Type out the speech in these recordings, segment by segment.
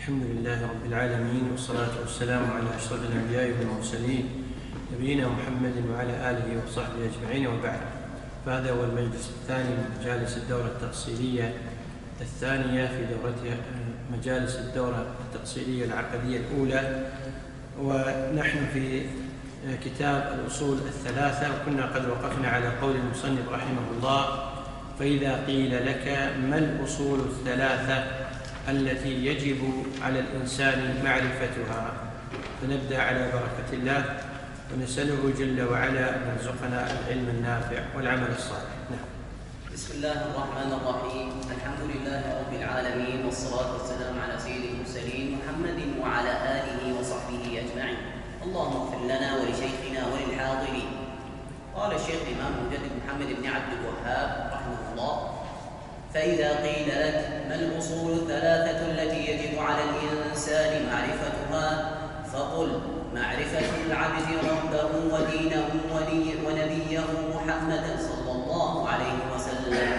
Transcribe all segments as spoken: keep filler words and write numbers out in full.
الحمد لله رب العالمين، والصلاة والسلام على أشرف الأنبياء والمرسلين نبينا محمد وعلى آله وصحبه أجمعين، وبعد. فهذا هو المجلس الثاني من مجالس الدورة التأصيلية الثانية في دورتها مجالس الدورة التأصيلية العقدية الأولى، ونحن في كتاب الأصول الثلاثة، وكنا قد وقفنا على قول المصنف رحمه الله: فإذا قيل لك ما الأصول الثلاثة التي يجب على الإنسان معرفتها؟ فنبدأ على بركة الله ونسأله جل وعلا أن يرزقنا العلم النافع والعمل الصالح. نعم. بسم الله الرحمن الرحيم. الحمد لله رب العالمين، والصلاة والسلام على سيد المرسلين محمد وعلى آله وصحبه أجمعين. اللهم اغفر لنا ولشيخنا وللحاضرين. قال الشيخ الإمام المجدد محمد بن عبد الوهاب رحمه الله: فإذا قيل لك ما الأصول الثلاثة التي يجب على الإنسان معرفتها، فقل: معرفة العبد ربه ودينه ونبيه محمدا صلى الله عليه وسلم.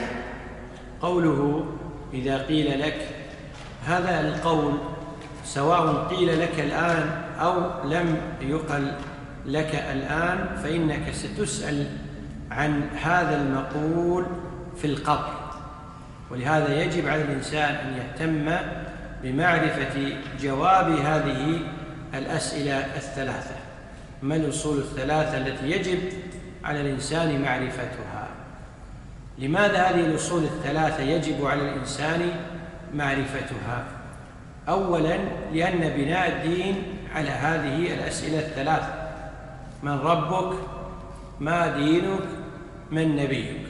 قوله إذا قيل لك، هذا القول سواء قيل لك الآن أو لم يقل لك الآن، فإنك ستسأل عن هذا المقول في القبر، ولهذا يجب على الإنسان أن يهتم بمعرفة جواب هذه الأسئلة الثلاثة: ما الأصول الثلاثة التي يجب على الإنسان معرفتها؟ لماذا هذه الأصول الثلاثة يجب على الإنسان معرفتها؟ أولاً، لأن بناء الدين على هذه الأسئلة الثلاثة: من ربك؟ ما دينك؟ من نبيك؟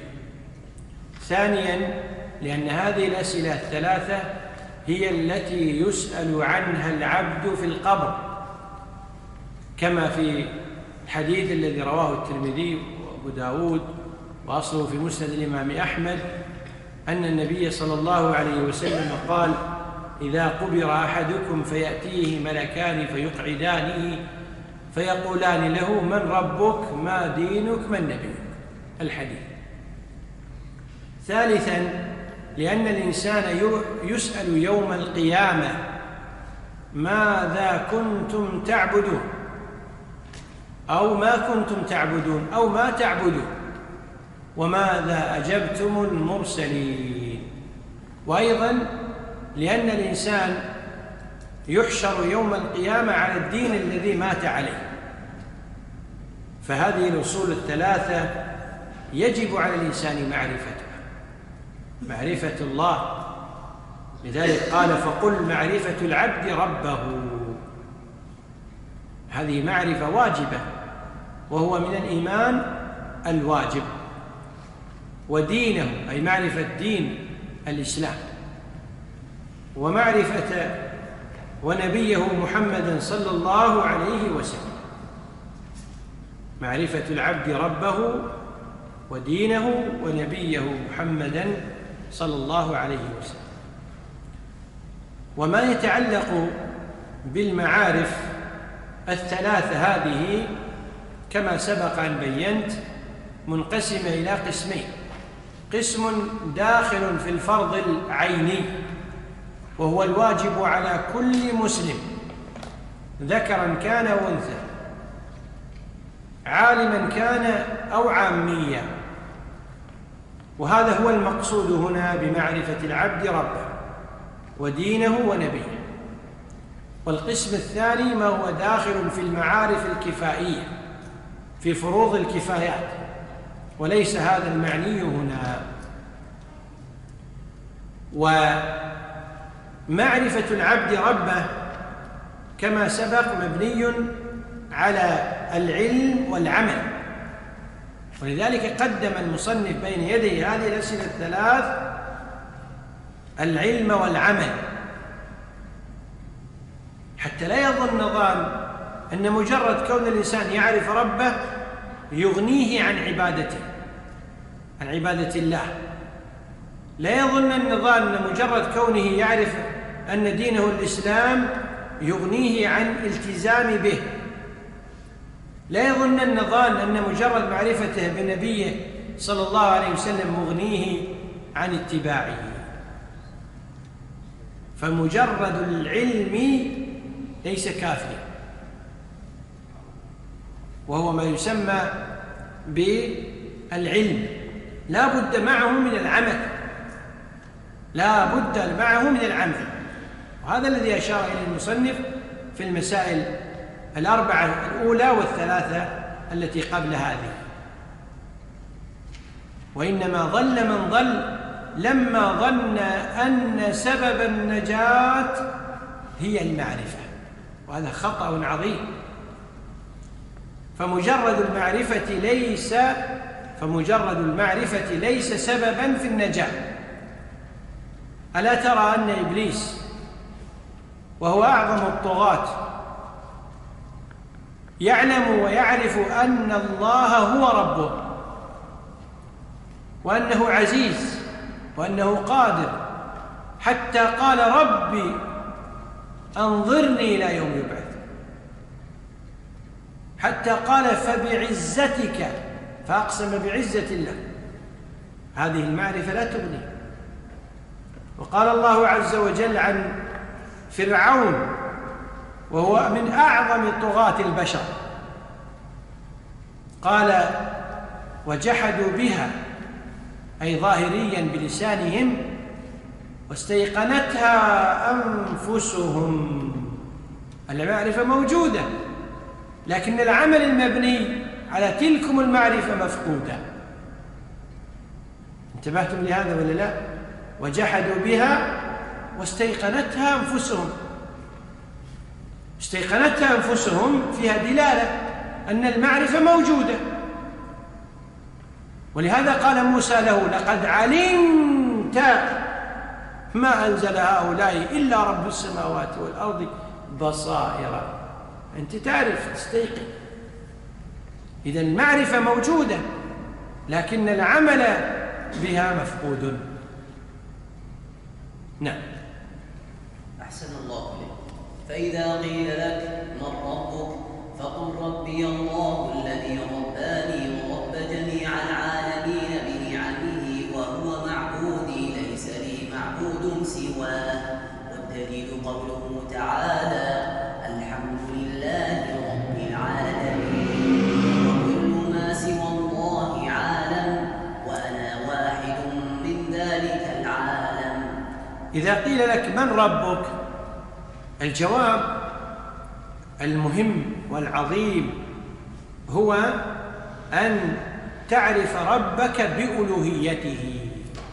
ثانياً، لأن هذه الأسئلة الثلاثة هي التي يسأل عنها العبد في القبر، كما في الحديث الذي رواه الترمذي وأبو داود وأصله في مسند الإمام أحمد أن النبي صلى الله عليه وسلم قال: إذا قبر أحدكم فيأتيه ملكان فيقعدانه فيقولان له: من ربك؟ ما دينك؟ من نبيك؟ الحديث. ثالثاً، لأن الإنسان يسأل يوم القيامة: ماذا كنتم تعبدون؟ أو ما كنتم تعبدون أو ما تعبدون، وماذا أجبتم المرسلين؟ وأيضاً لأن الإنسان يحشر يوم القيامة على الدين الذي مات عليه. فهذه الأصول الثلاثة يجب على الإنسان معرفتها: معرفة الله، لذلك قال: فقل معرفة العبد ربه. هذه معرفة واجبة، وهو من الإيمان الواجب. ودينه، أي معرفة دين الإسلام، ومعرفة ونبيه محمدا صلى الله عليه وسلم. معرفة العبد ربه ودينه ونبيه محمدا صلى الله عليه وسلم. وما يتعلق بالمعارف الثلاثة هذه كما سبق أن بينت منقسمة إلى قسمين: قسم داخل في الفرض العيني، وهو الواجب على كل مسلم ذكرا كان وأنثى، عالما كان أو عاميا، وهذا هو المقصود هنا بمعرفة العبد ربه ودينه ونبيه. والقسم الثاني ما هو داخل في المعارف الكفائية، في فروض الكفايات، وليس هذا المعني هنا. ومعرفة العبد ربه كما سبق مبني على العلم والعمل، ولذلك قدم المصنف بين يدي هذه الأسئلة الثلاث العلم والعمل، حتى لا يظن ظان أن مجرد كون الإنسان يعرف ربه يغنيه عن عبادته، عن عبادة الله. لا يظن النظام أن مجرد كونه يعرف أن دينه الإسلام يغنيه عن التزام به. لا يظن النظام أن مجرد معرفته بنبيه صلى الله عليه وسلم مغنيه عن اتباعه. فمجرد العلم ليس كافيا، وهو ما يسمى بالعلم، لا بد معه من العمل، لا بد معه من العمل. وهذا الذي أشار إليه المصنف في المسائل الأربعة الأولى والثلاثة التي قبل هذه. وإنما ضل من ضل لما ظن أن سبب النجاة هي المعرفة، وهذا خطأ عظيم. فمجرد المعرفة ليس فمجرد المعرفة ليس سببا في النجاة. ألا ترى أن إبليس وهو أعظم الطغاة يعلم ويعرف أن الله هو ربه، وأنه عزيز، وأنه قادر، حتى قال ربي أنظرني إلى يوم يبعث، حتى قال فبعزتك، فأقسم بعزة الله. هذه المعرفة لا تغني. وقال الله عز وجل عن فرعون وهو من أعظم طغاة البشر، قال وجحدوا بها، أي ظاهريا بلسانهم، واستيقنتها أنفسهم. المعرفة موجودة، لكن العمل المبني على تلكم المعرفة مفقودة. انتبهتم لهذا ولا لا؟ وجحدوا بها واستيقنتها أنفسهم. استيقنتها أنفسهم فيها دلالة أن المعرفة موجودة، ولهذا قال موسى له لقد علمت ما أنزل هؤلاء إلا رب السماوات والأرض بصائر. أنت تعرف، تستيقن. إذن المعرفة موجودة، لكن العمل بها مفقود. نعم. أحسن الله إليك. فإذا قيل لك من ربك فقل ربي الله الذي رباني ورب جميع العالمين بنعمه، وهو معبودي ليس لي معبود سواه. والدليل قوله تعالى الحمد لله رب العالمين، وكل ما سوى الله عالم، وأنا واحد من ذلك العالم. إذا قيل لك من ربك، الجواب المهم والعظيم هو أن تعرف ربك بألوهيته،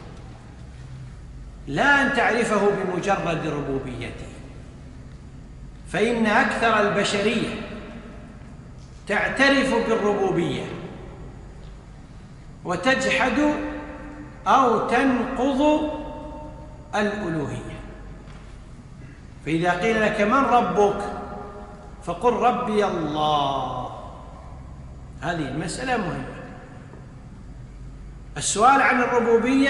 لا أن تعرفه بمجرد ربوبيته. فإن أكثر البشرية تعترف بالربوبية وتجحد أو تنقض الألوهية. فإذا قيل لك من ربك فقل ربي الله. هذه المسألة مهمة. السؤال عن الربوبية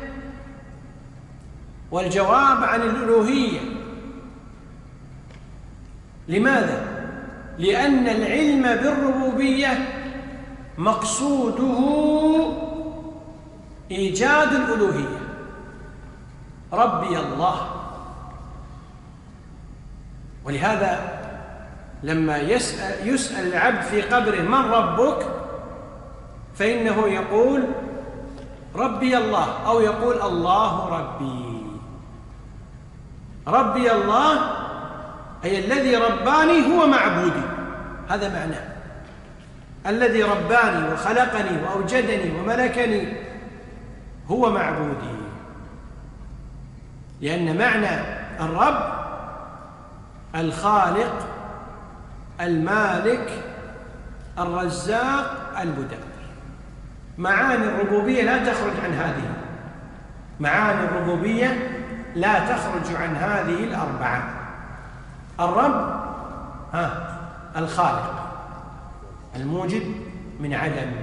والجواب عن الألوهية. لماذا؟ لأن العلم بالربوبية مقصوده إيجاد الألوهية. ربي الله. ولهذا لما يسأل, يسأل العبد في قبره من ربك، فإنه يقول ربي الله، أو يقول الله ربي. ربي الله أي الذي رباني هو معبودي، هذا معناه. الذي رباني وخلقني وأوجدني وملكني هو معبودي. لأن معنى الرب الخالق المالك الرزاق المدبر. معاني الربوبية لا تخرج عن هذه. معاني الربوبية لا تخرج عن هذه الأربعة. الرب ها الخالق الموجد من عدم،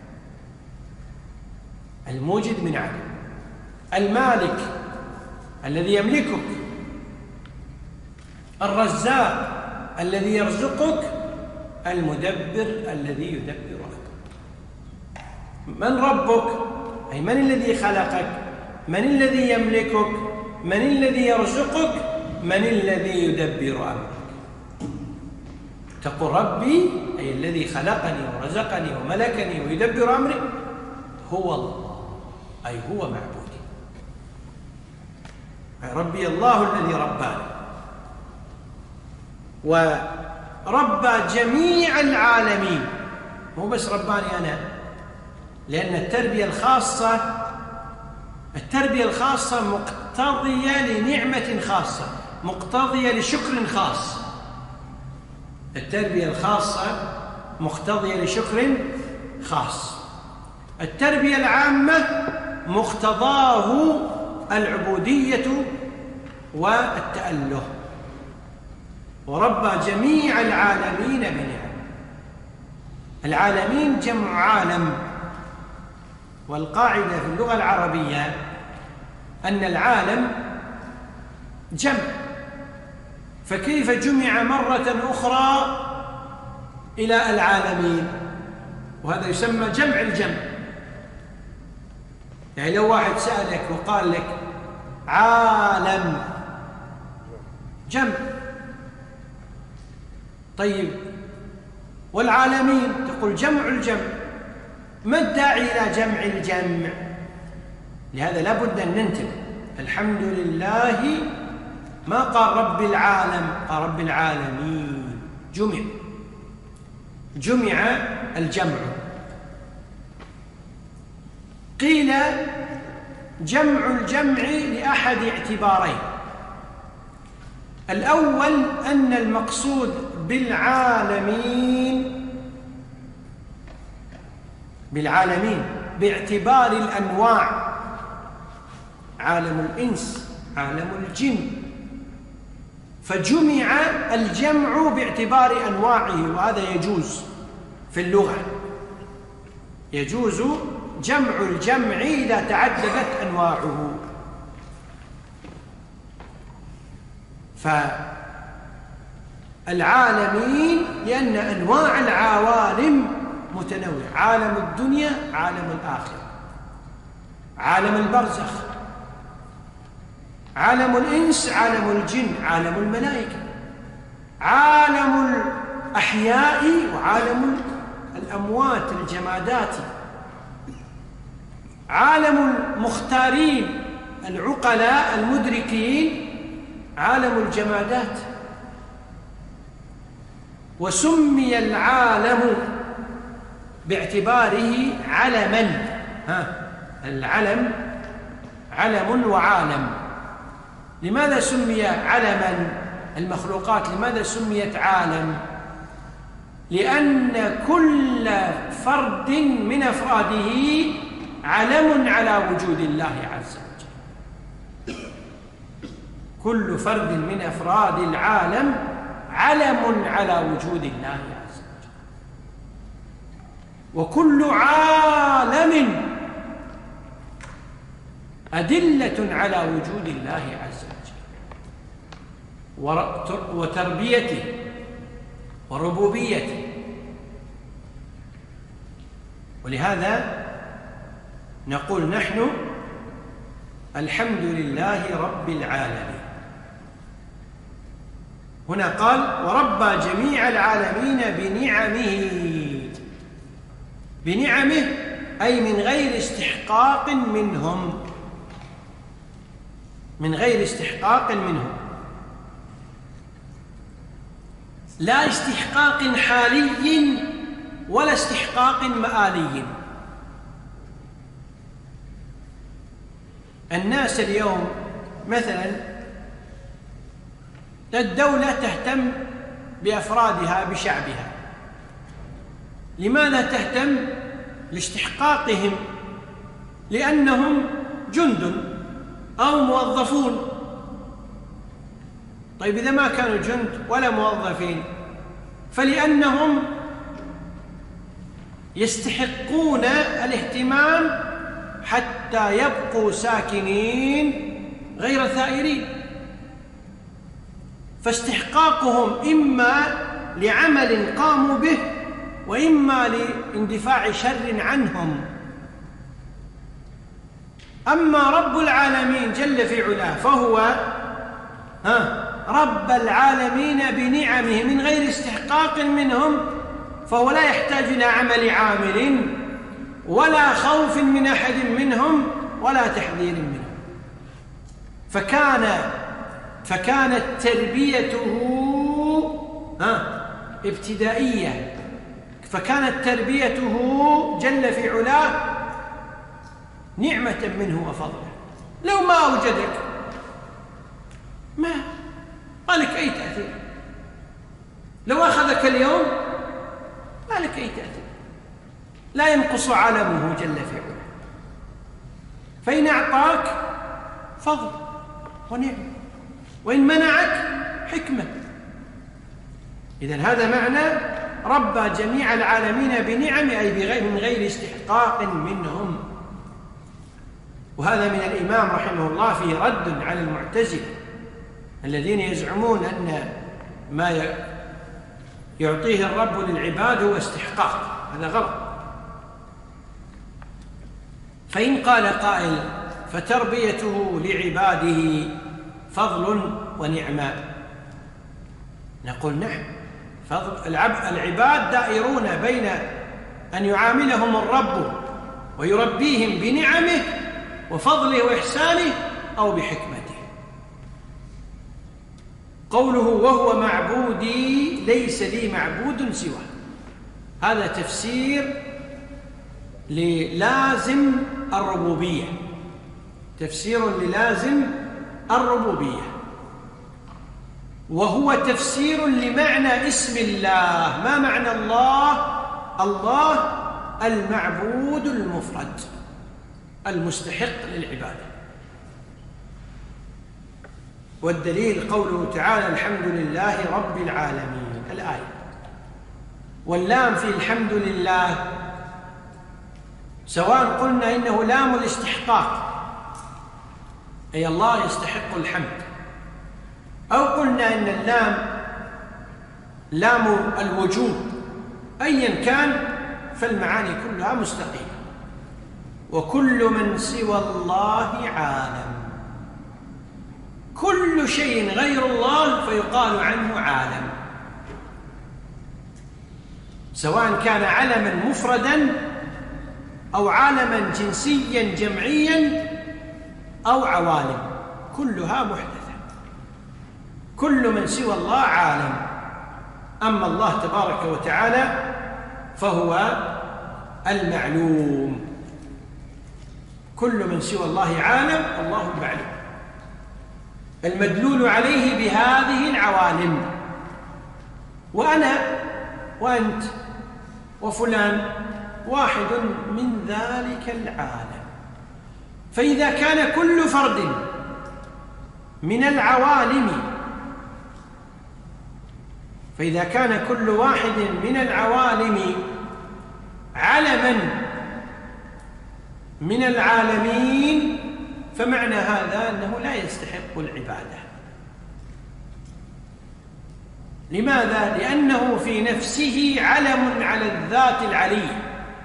الموجد من عدم. المالك الذي يملكك. الرزاق الذي يرزقك. المدبر الذي يدبر لك. من ربك أي من الذي خلقك، من الذي يملكك، من الذي يرزقك؟ من الذي يدبر أمرك؟ تقول ربي أي الذي خلقني ورزقني وملكني ويدبر أمري هو الله، أي هو معبودي، أي ربي الله الذي رباني وربى جميع العالمين، مو بس رباني أنا، لأن التربية الخاصة التربية الخاصة مقتضية لنعمة خاصة، مقتضية لشكر خاص. التربية الخاصة مقتضية لشكر خاص. التربية العامة مقتضاه العبودية والتأله. وربى جميع العالمين بنعم. العالمين جمع عالم، والقاعدة في اللغة العربية أن العالم جمع، فكيف جمع مرة أخرى إلى العالمين؟ وهذا يسمى جمع الجمع. يعني لو واحد سألك وقال لك عالم جمع، طيب والعالمين تقول جمع الجمع، ما الداعي إلى جمع الجمع؟ لهذا لابد أن ننتبه. الحمد لله ما قال رب العالم، قال رب العالمين، جمع جمع الجمع. قيل جمع الجمع لأحد اعتبارين. الأول أن المقصود بالعالمين بالعالمين باعتبار الأنواع، عالم الإنس، عالم الجن، فجمع الجمع باعتبار أنواعه، وهذا يجوز في اللغة، يجوز جمع الجمع إذا تعددت أنواعه. فالعالمين لأن أنواع العوالم متنوعة، عالم الدنيا، عالم الآخرة، عالم البرزخ، عالم الإنس، عالم الجن، عالم الملائكة، عالم الأحياء وعالم الأموات الجمادات، عالم المختارين العقلاء المدركين، عالم الجمادات. وسمي العالم باعتباره علما، ها العلم علم وعالم. لماذا سمي علما المخلوقات؟ لماذا سميت عالم؟ لأن كل فرد من أفراده علم على وجود الله عز وجل. كل فرد من أفراد العالم علم على وجود الله عز وجل، وكل عالم أدلة على وجود الله عز وجل وتربيته وربوبيته. ولهذا نقول نحن الحمد لله رب العالمين. هنا قال وربى جميع العالمين بنعمه، بنعمه أي من غير استحقاق منهم، من غير استحقاق منهم، لا استحقاق حالي ولا استحقاق مآلي. الناس اليوم مثلا الدولة تهتم بأفرادها بشعبها. لماذا تهتم؟ لاستحقاقهم، لأنهم جند أو موظفون. طيب إذا ما كانوا جند ولا موظفين فلأنهم يستحقون الاهتمام حتى يبقوا ساكنين غير ثائرين. فاستحقاقهم إما لعمل قاموا به وإما لاندفاع شر عنهم. أما رب العالمين جل في علاه فهو ها رب العالمين بنعمه من غير استحقاق منهم، فهو لا يحتاج إلى عمل عامل ولا خوف من أحد منهم ولا تحذير منهم. فكان فكانت تربيته ها ابتدائية، فكانت تربيته جل في علاه نعمة منه وفضله. لو ما أوجدك ما ما لك أي تأثير، لو أخذك اليوم ما لك أي تأثير، لا ينقص عالمه جل في علاه. فإن أعطاك فضل ونعمة، وإن منعك حكمة. إذن هذا معنى ربى جميع العالمين بنعم، أي بغير من غير استحقاق منهم. وهذا من الإمام رحمه الله فيه رد على المعتزلة الذين يزعمون أن ما يعطيه الرب للعباد هو استحقاق. هذا غلط. فإن قال قائل فتربيته لعباده فضل ونعمة، نقول نعم، فضل العباد دائرون بين أن يعاملهم الرب ويربيهم بنعمه وفضله وإحسانه أو بحكمته. قوله وهو معبودي ليس لي معبود سواه، هذا تفسير للازم الربوبية، تفسير للازم الربوبية، وهو تفسير لمعنى اسم الله. ما معنى الله؟ الله المعبود المفرد المستحق للعبادة. والدليل قوله تعالى الحمد لله رب العالمين، الآية. واللام في الحمد لله سواء قلنا إنه لام الاستحقاق أي الله يستحق الحمد، أو قلنا إن اللام لام الوجوب، أيا كان فالمعاني كلها مستقيمة. وكل من سوى الله عالم، كل شيء غير الله فيقال عنه عالم، سواء كان علما مفردا أو عالما جنسيا جمعيا أو عوالم، كلها محدثة. كل من سوى الله عالم. أما الله تبارك وتعالى فهو المعلوم. كل من سوى الله عالم، الله المعلوم المدلول عليه بهذه العوالم. وأنا وأنت وفلان واحد من ذلك العالم. فإذا كان كل فرد من العوالم فإذا كان كل واحد من العوالم علما من العالمين فمعنى هذا أنه لا يستحق العبادة. لماذا؟ لأنه في نفسه علم على الذات العلية،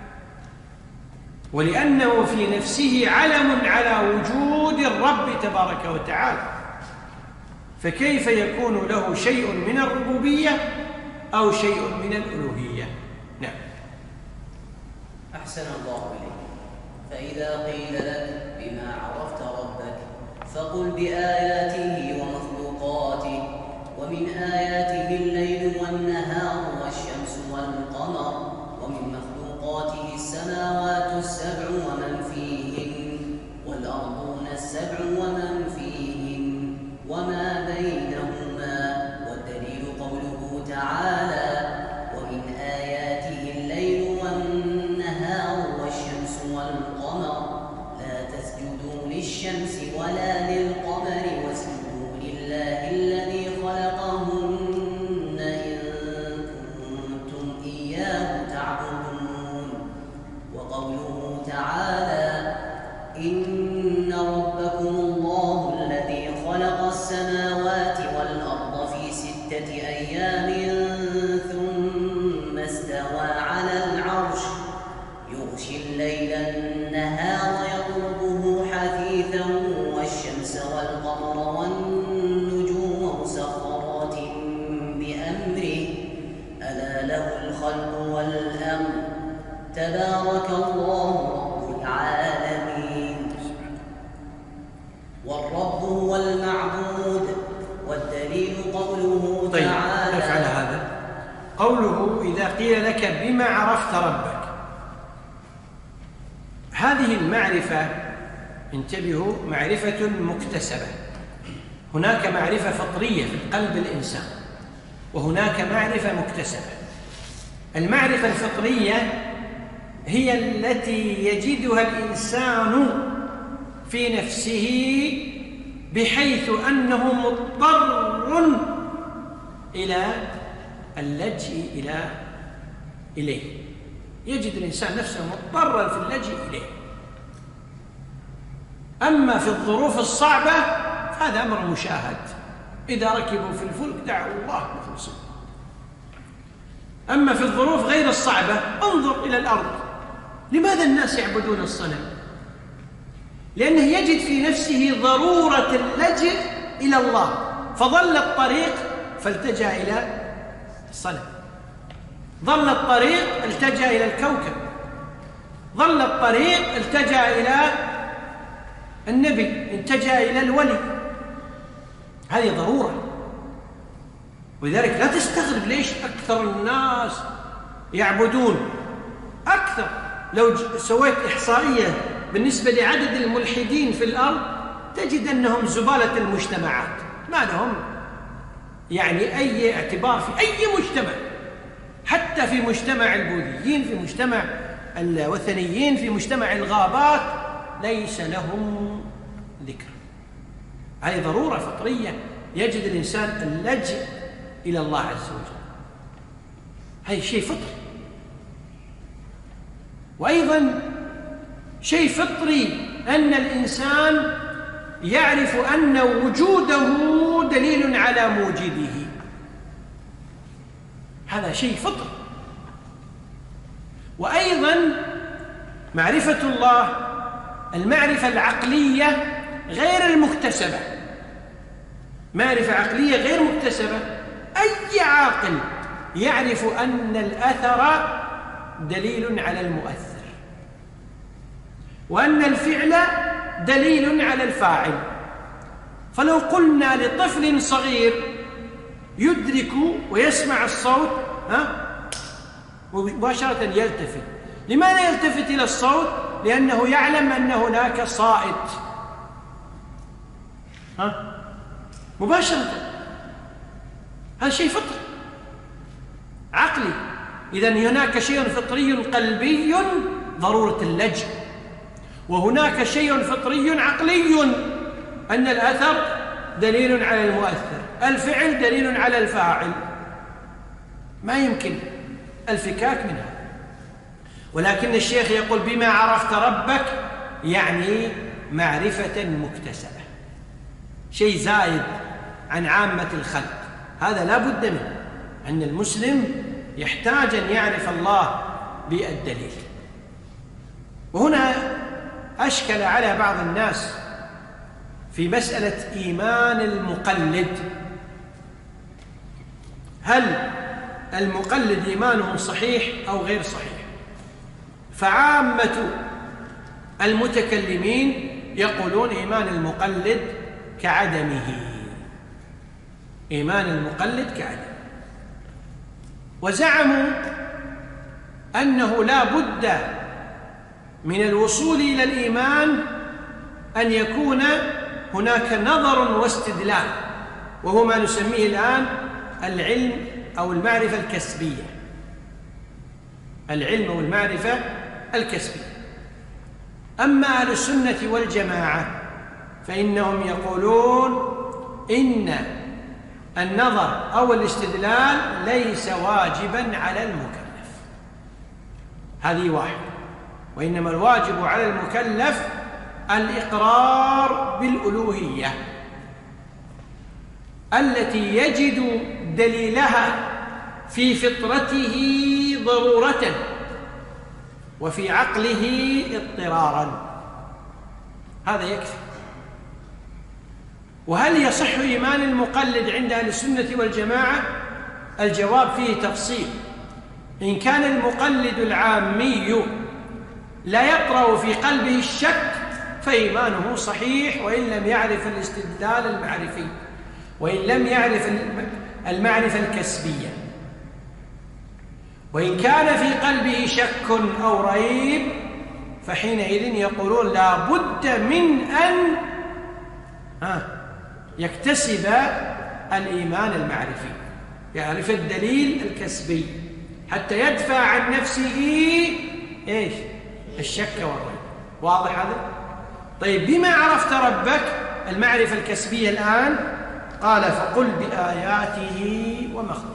ولأنه في نفسه علم على وجود الرب تبارك وتعالى، فكيف يكون له شيء من الربوبية أو شيء من الألوهية؟ نعم. أحسن الله إليك. فإذا قيل لك بما عرفت ربك فقل بآياته ومخلوقاته. ومن آياته الليل والنهار والشمس والقمر، ومن مخلوقاته السماوات السبع ومن فيهن، والأرضون السبع ومن فيهن، وما بينهما. والدليل قوله تعالى ومن آياته الليل والنهار والشمس والقمر لا تسجدوا للشمس ولا للقمر واسجدوا قوله إذا قيل لك بما عرفت ربك، هذه المعرفة انتبهوا معرفة مكتسبة. هناك معرفة فطرية في قلب الإنسان، وهناك معرفة مكتسبة. المعرفة الفطرية هي التي يجدها الإنسان في نفسه بحيث أنه مضطر إلى اللجئ إلى إليه. يجد الإنسان نفسه مضطرا في اللجئ إليه. أما في الظروف الصعبة فهذا أمر مشاهد، إذا ركبوا في الفلك دعوا الله مخلصين. أما في الظروف غير الصعبة انظر إلى الأرض. لماذا الناس يعبدون الصنم؟ لأنه يجد في نفسه ضرورة اللجئ إلى الله، فضل الطريق فالتجأ إلى الصنم، ضل الطريق التجأ إلى الكوكب، ضل الطريق التجأ إلى النبي، التجأ إلى الولي. هذه ضرورة. ولذلك لا تستغرب ليش أكثر الناس يعبدون. أكثر لو سويت إحصائية بالنسبة لعدد الملحدين في الأرض تجد أنهم زبالة المجتمعات، ما لهم يعني أي اعتبار في أي مجتمع، حتى في مجتمع البوذيين، في مجتمع الوثنيين، في مجتمع الغابات ليس لهم ذكر. هذه ضرورة فطرية يجد الإنسان اللجئ إلى الله عز وجل. هذا شيء فطري. وأيضا شيء فطري أن الإنسان يعرف أن وجوده دليل على موجده. هذا شيء فطري. وأيضا معرفة الله المعرفة العقلية غير المكتسبة، معرفة عقلية غير مكتسبة. أي عاقل يعرف أن الأثر دليل على المؤثر، وأن الفعل دليل على الفاعل. فلو قلنا لطفل صغير يدرك ويسمع الصوت ها مباشرة يلتفت. لماذا يلتفت إلى الصوت؟ لأنه يعلم أن هناك صائت ها مباشرة. هذا شيء فطري عقلي. إذن هناك شيء فطري قلبي ضرورة اللجأ، وهناك شيء فطري عقلي أن الأثر دليل على المؤثر، الفعل دليل على الفاعل. ما يمكن الفكاك منها. ولكن الشيخ يقول بما عرفت ربك يعني معرفة مكتسبة، شيء زايد عن عامة الخلق. هذا لا بد منه، أن المسلم يحتاج أن يعرف الله بالدليل. وهنا أشكل على بعض الناس في مسألة إيمان المقلد. هل المقلد إيمانه صحيح أو غير صحيح؟ فعامة المتكلمين يقولون إيمان المقلد كعدمه، إيمان المقلد كعدمه. وزعموا أنه لا بد من الوصول إلى الإيمان أن يكون هناك نظر واستدلال، وهو ما نسميه الآن العلم أو المعرفة الكسبية. العلم والمعرفة الكسبية. أما أهل السنة والجماعة فإنهم يقولون إن النظر أو الاستدلال ليس واجبا على المكلف. هذه واحدة. وإنما الواجب على المكلف الإقرار بالألوهية التي يجد دليلها في فطرته ضرورة وفي عقله اضطرارا. هذا يكفي. وهل يصح إيمان المقلد عند أهل السنة والجماعة؟ الجواب فيه تفصيل. إن كان المقلد العامي لا يقرأ في قلبه الشك فإيمانه صحيح، وإن لم يعرف الاستدلال المعرفي، وإن لم يعرف المعرفة الكسبية. وإن كان في قلبه شك أو ريب فحينئذ يقولون لا بد من أن يكتسب الإيمان المعرفي، يعرف الدليل الكسبي حتى يدفع عن نفسه إيش؟ الشك والريب. واضح هذا؟ طيب بما عرفت ربك المعرفة الكسبية الآن؟ قال فقل بآياته ومخلوقاته.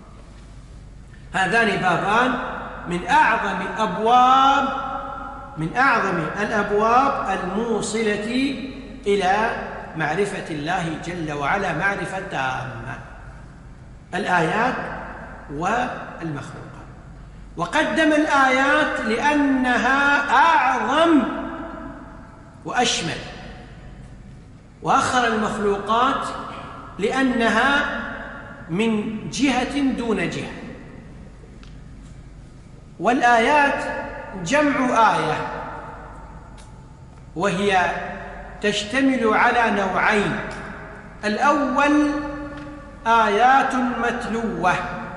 هذان بابان من أعظم أبواب من أعظم الأبواب الموصلة إلى معرفة الله جل وعلا معرفة تامة، الآيات والمخلوقات. وقدم الآيات لأنها أعظم وأشمل، وأخر المخلوقات لأنها من جهة دون جهة. والآيات جمع آية، وهي تشتمل على نوعين: الأول آيات متلوة،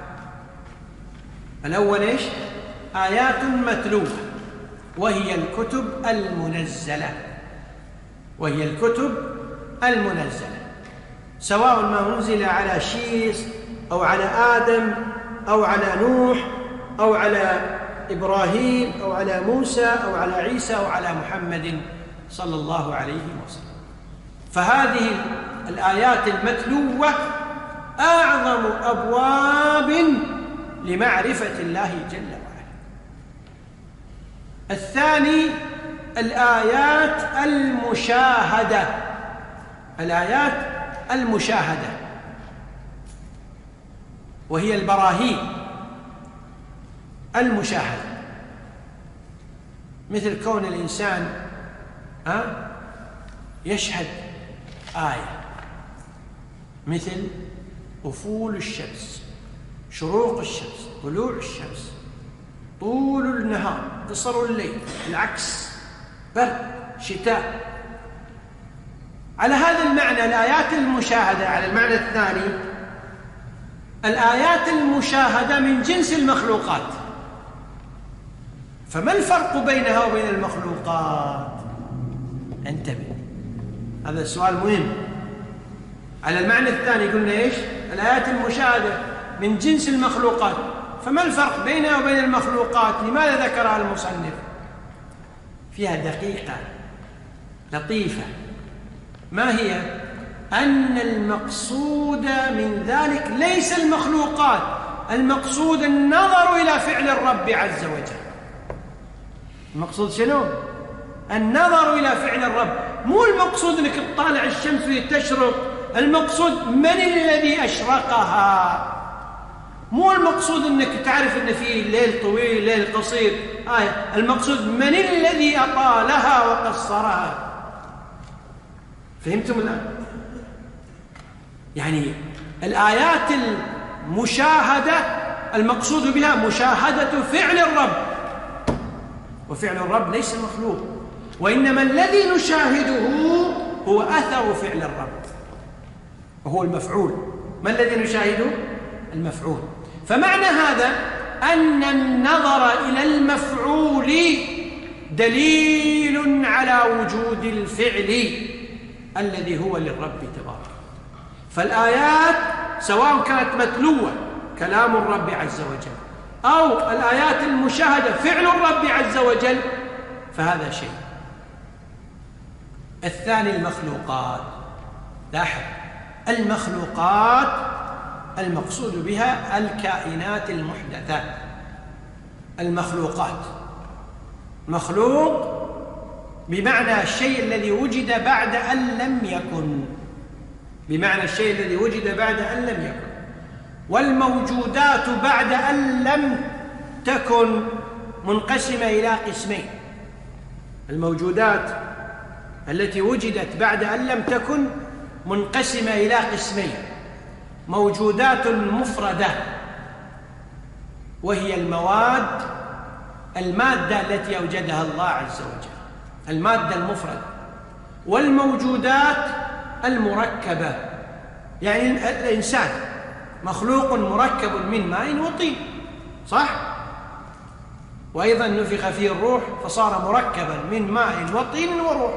الأول إيش؟ آيات متلوة، وهي الكتب المنزلة، وهي الكتب المنزلة، سواء ما أنزل على شيس أو على آدم أو على نوح أو على إبراهيم أو على موسى أو على عيسى أو على محمد صلى الله عليه وسلم. فهذه الآيات المتلوة أعظم أبواب لمعرفة الله جل وعلا. الثاني الآيات المشاهدة، الآيات المشاهدة وهي البراهين المشاهدة، مثل كون الإنسان يشهد آية، مثل أفول الشمس، شروق الشمس، طلوع الشمس، طول النهار، قصر الليل، العكس، برد، شتاء. على هذا المعنى الآيات المشاهدة، على المعنى الثاني الآيات المشاهدة من جنس المخلوقات. فما الفرق بينها وبين المخلوقات؟ انتبه، هذا السؤال مهم. على المعنى الثاني قلنا إيش؟ الآيات المشاهدة من جنس المخلوقات، فما الفرق بينها وبين المخلوقات؟ لماذا ذكرها المصنف؟ فيها دقيقة لطيفة، ما هي؟ أن المقصود من ذلك ليس المخلوقات، المقصود النظر إلى فعل الرب عز وجل. المقصود شنو؟ النظر إلى فعل الرب، مو المقصود أنك تطالع الشمس وهي تشرق، المقصود من الذي أشرقها، مو المقصود أنك تعرف أن فيه ليل طويل ليل قصير، آية. المقصود من الذي أطالها وقصرها. فهمتم الآن؟ يعني الآيات المشاهدة المقصود بها مشاهدة فعل الرب، وفعل الرب ليس مخلوق، وإنما الذي نشاهده هو أثر فعل الرب، وهو المفعول. ما الذي نشاهده؟ المفعول. فمعنى هذا أن النظر إلى المفعول دليل على وجود الفعل الذي هو للرب تبارك. فالآيات سواء كانت متلوة كلام الرب عز وجل أو الآيات المشاهدة فعل الرب عز وجل، فهذا شيء. الثاني المخلوقات. لاحظ، المخلوقات المقصود بها الكائنات المحدثات. المخلوقات، مخلوق بمعنى الشيء الذي وجد بعد أن لم يكن، بمعنى الشيء الذي وجد بعد أن لم يكن. والموجودات بعد أن لم تكن منقسمة إلى قسمين: الموجودات التي وجدت بعد أن لم تكن منقسمة إلى قسمين: موجودات مفردة وهي المواد المادة التي أوجدها الله عز وجل، المادة المفردة، والموجودات المركبة، يعني الإنسان مخلوق مركب من ماء وطين، صح؟ وأيضا نفخ فيه الروح فصار مركبا من ماء وطين وروح.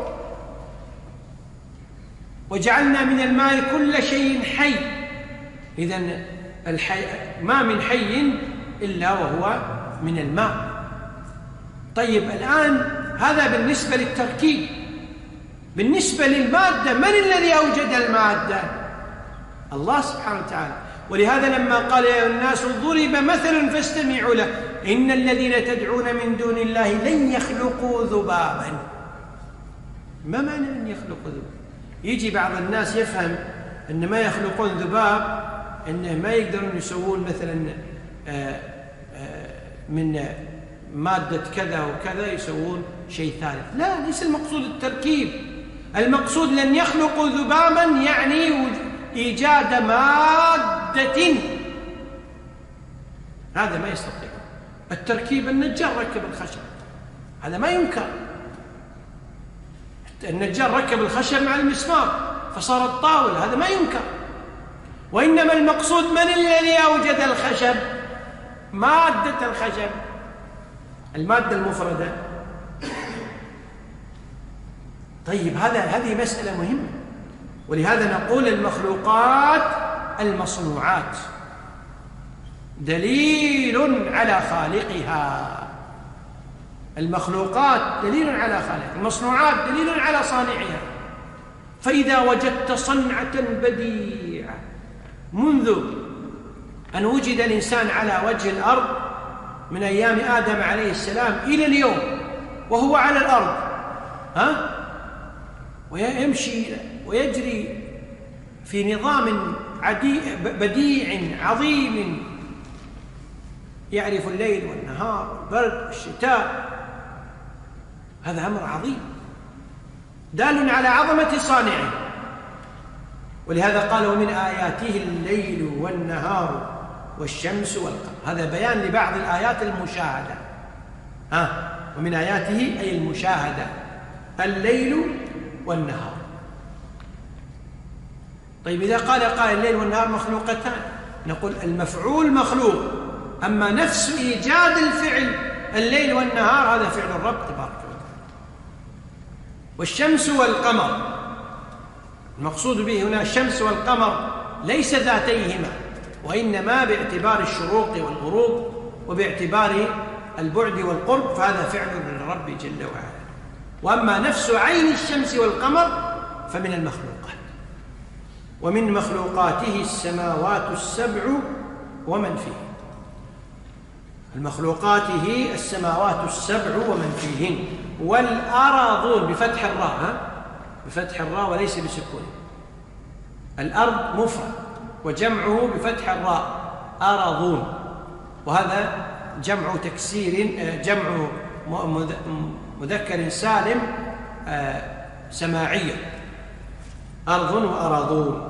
وجعلنا من الماء كل شيء حي. إذن الحي ما من حي إلا وهو من الماء. طيب الآن هذا بالنسبة للتركيب. بالنسبة للمادة، من الذي أوجد المادة؟ الله سبحانه وتعالى. ولهذا لما قال يا الناس ضرب مثل فاستمعوا له إن الذين تدعون من دون الله لن يخلقوا ذبابا. ما معنى لن يخلقوا ذبابا؟ يجي بعض الناس يفهم أن ما يخلقون ذباب أنه ما يقدرون يسوون مثلا من مادة كذا وكذا يسوون شيء ثالث. لا، ليس المقصود التركيب. المقصود لن يخلقوا ذبابا يعني إيجاد مادة، هذا ما يستطيع. التركيب النجار ركب الخشب، هذا ما ينكر. النجار ركب الخشب مع المسمار فصارت طاولة، هذا ما ينكر. وإنما المقصود من الذي أوجد الخشب؟ مادة الخشب، المادة المفردة. طيب هذا هذه مسألة مهمة. ولهذا نقول المخلوقات المصنوعات دليل على خالقها. المخلوقات دليل على خالقها، المصنوعات دليل على صانعها. فإذا وجدت صنعة بديعة منذ أن وجد الإنسان على وجه الأرض من أيام آدم عليه السلام إلى اليوم وهو على الأرض، ها؟ ويمشي ويجري في نظام بديع عظيم يعرف الليل والنهار والبرد والشتاء، هذا أمر عظيم دال على عظمة صانعه. ولهذا قالوا من آياته الليل والنهار والشمس والقمر، هذا بيان لبعض الآيات المشاهدة. ها، ومن آياته أي المشاهدة الليل والنهار. طيب إذا قال قال الليل والنهار مخلوقتان، نقول المفعول مخلوق، أما نفس إيجاد الفعل الليل والنهار هذا فعل الرب تبارك وتعالى. والشمس والقمر، المقصود به هنا الشمس والقمر ليس ذاتيهما، وإنما باعتبار الشروق والغروب وباعتبار البعد والقرب، فهذا فعل للرب جل وعلا. وأما نفس عين الشمس والقمر فمن المخلوقات. ومن مخلوقاته السماوات السبع ومن فيهن. المخلوقاته السماوات السبع ومن فيهن، والأراضون بفتح الراء، ها؟ بفتح الراء وليس بسكونه. الأرض مفرد وجمعه بفتح الراء أراضون، وهذا جمع تكسير، جمع مذكر سالم سماعية، أرض وأراضون.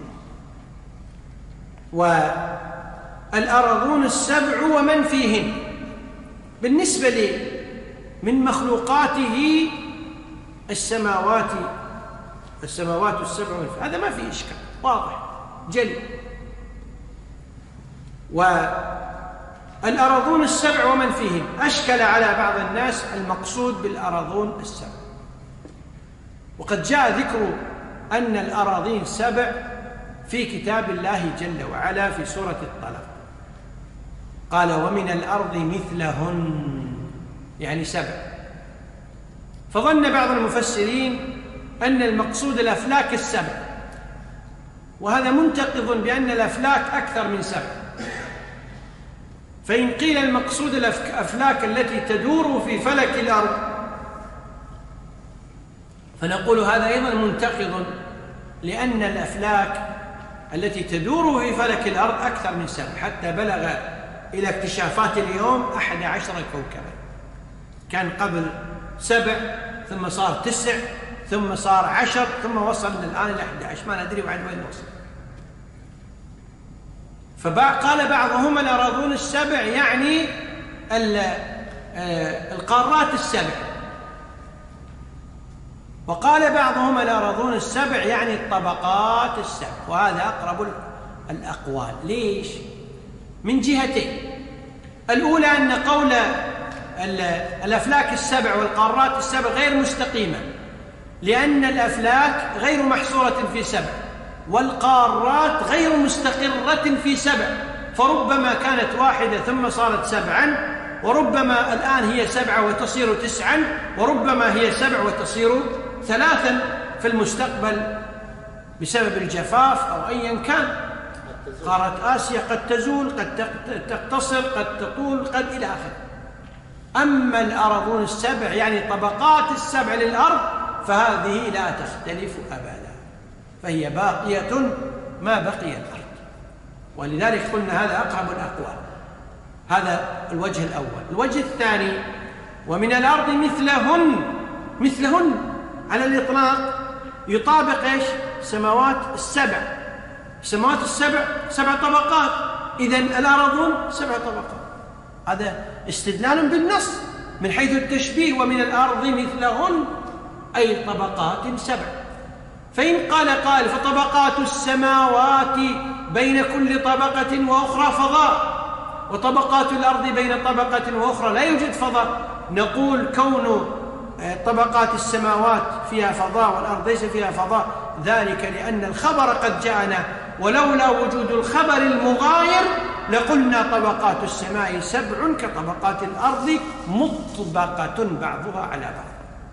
والأراضون السبع ومن فيهن بالنسبة لي من مخلوقاته السماوات السماوات السبع، هذا ما فيه إشكال، واضح جلي. والأراضون السبع ومن فيهن أشكل على بعض الناس المقصود بالأراضون السبع. وقد جاء ذكر أن الأراضين سبع في كتاب الله جل وعلا في سورة الطلاق، قال ومن الأرض مثلهن، يعني سبع. فظن بعض المفسرين أن المقصود الأفلاك السبع، وهذا منتقض بأن الأفلاك أكثر من سبع. فإن قيل المقصود الأفلاك التي تدور في فلك الأرض فنقول هذا أيضا منتقض، لأن الأفلاك التي تدور في فلك الأرض أكثر من سبع، حتى بلغ إلى اكتشافات اليوم أحد عشر كوكبا. كان قبل سبع، ثم صار تسع، ثم صار عشر، ثم وصل من الآن إلى أحد عشر، ما ندري بعد وين وصل. فقال بعضهم الأراضون السبع يعني القارات السبع، وقال بعضهم الأراضون السبع يعني الطبقات السبع، وهذا أقرب الأقوال. ليش؟ من جهتين. الأولى أن قول الأفلاك السبع والقارات السبع غير مستقيمة، لأن الأفلاك غير محصورة في سبع، والقارات غير مستقرة في سبع، فربما كانت واحدة ثم صارت سبعا، وربما الآن هي سبعة وتصير تسعا، وربما هي سبع وتصير ثلاثا في المستقبل بسبب الجفاف أو أيا كان. قارة آسيا قد تزول، قد تقتصر، قد تطول، قد إلى آخره. أما الأراضون السبع يعني طبقات السبع للأرض فهذه لا تختلف أبدا، فهي باقية ما بقي الأرض، ولذلك قلنا هذا أقرب الأقوال. هذا الوجه الأول. الوجه الثاني: ومن الأرض مثلهن. مثلهن على الإطلاق يطابق إيش؟ سماوات السبع. سماوات السبع سبع طبقات، إذن الأرضون سبع طبقات. هذا استدلال بالنص من حيث التشبيه: ومن الأرض مثلهن، أي طبقات سبع. فإن قال قال: فطبقات السماوات بين كل طبقة وأخرى فضاء، وطبقات الأرض بين طبقة وأخرى لا يوجد فضاء، نقول كون طبقات السماوات فيها فضاء والأرض ليس فيها فضاء ذلك لأن الخبر قد جاءنا، ولولا وجود الخبر المغاير لقلنا طبقات السماء سبع كطبقات الأرض مطبقة بعضها على بعض.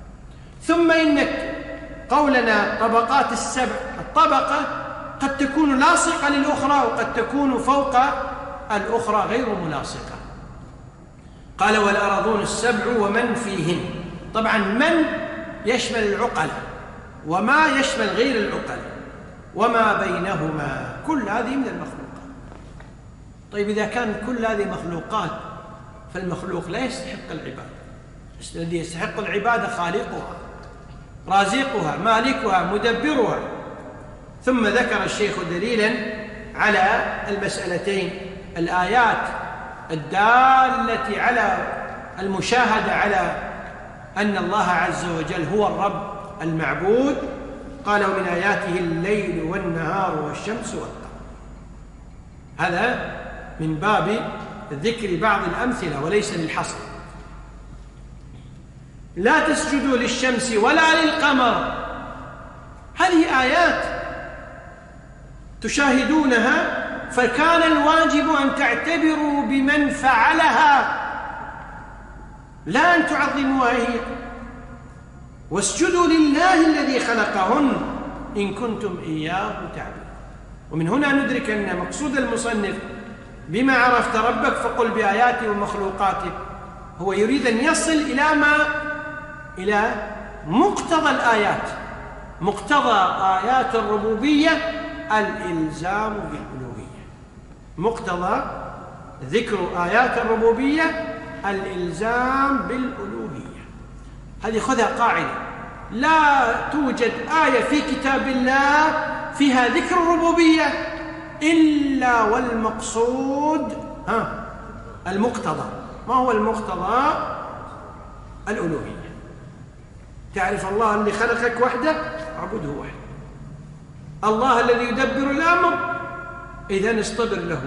ثم إنك قولنا طبقات السبع، الطبقة قد تكون لاصقة للأخرى وقد تكون فوق الأخرى غير ملاصقة. قال: والأراضون السبع ومن فيهن. طبعا من يشمل العقل، وما يشمل غير العقل، وما بينهما، كل هذه من المخلوقات. طيب إذا كان كل هذه مخلوقات فالمخلوق لا يستحق العبادة. الذي يستحق العبادة خالقها، رازقها، مالكها، مدبرها. ثم ذكر الشيخ دليلا على المسألتين: الآيات الدالة على المشاهدة على أن الله عز وجل هو الرب المعبود. قال: ومن آياته الليل والنهار والشمس والقمر. هذا من باب ذكر بعض الأمثلة وليس للحصر. لا تسجدوا للشمس ولا للقمر. هذه آيات تشاهدونها، فكان الواجب أن تعتبروا بمن فعلها لا أن تعظموها هي. واسجدوا لله الذي خلقهن إن كنتم إياه تعبدون. ومن هنا ندرك أن مقصود المصنف بما عرفت ربك فقل بآياته ومخلوقاته، هو يريد أن يصل إلى ما إلى مقتضى الآيات. مقتضى آيات الربوبية الإلزام بالألوهية. مقتضى ذكر آيات الربوبية الإلزام بالألوهية. هذه خذها قاعدة: لا توجد آية في كتاب الله فيها ذكر الربوبية إلا والمقصود ها المقتضى. ما هو المقتضى؟ الألوهية. تعرف الله اللي خلقك وحده، اعبده وحده. الله الذي يدبر الأمر، إذن اصطبر له.